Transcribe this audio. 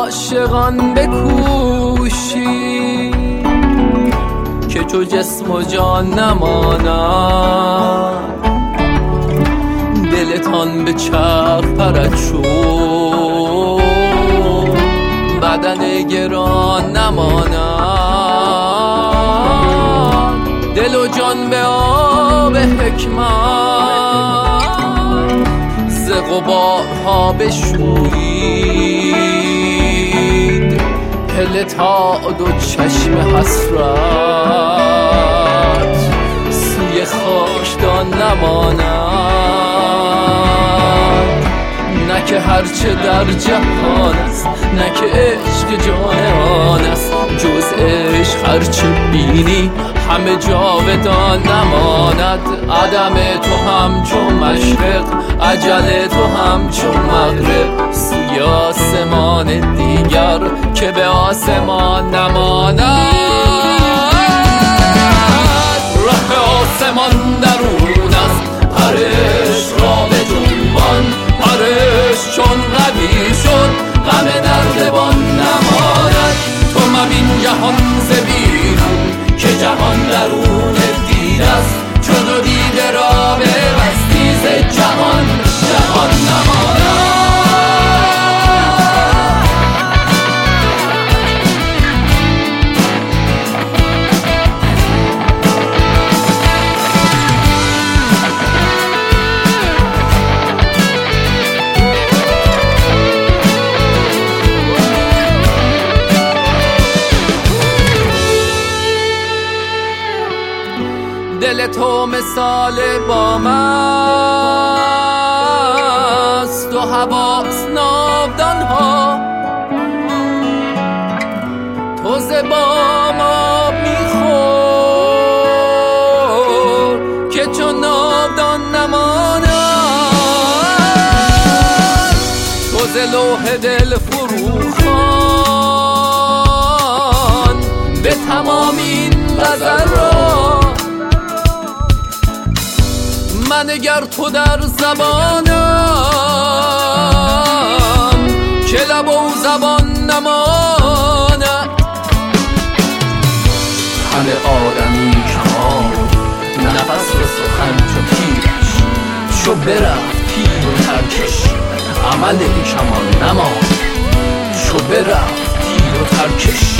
عاشقان بکوشی که چو جسم و جان نماند، دلتان به چرخ پرد شد بدن گران نماند. دل و جان به آب حکمت ز غبارها بشویید، هله تا دو چشم حسرت سوی خاکدان نماند. نه که هرچه در جهان است، نه که عشق جانان است، جز عشق هرچه بینی همه جاودان نماند. عدم تو همچو مشرق، اجل تو همچو مغرب، سوی آسمان دیگر که به آسمان نماند. راه آسمان درون است، پرش را به جنبان، پرش چون قوی شد غم نردبان نماند. تو مبین جهان ز بیرون که جهان درون دید است، چون دو دیده را ببستی ز جهان جهان نماند. دل تو مثال بام است و حواس ناودان ها، تو ز بام آب میخور که چون ناودان نماند. تو ز لوح دل فروخوان به تمام این غزل را، منگر تو در زبانم که لب و زبان نماند. همه آدمی کمان نفس به سخن چو تیرش، چو برفت تیر و ترکش عمل کمان نماند. چو برفت تیر و ترکش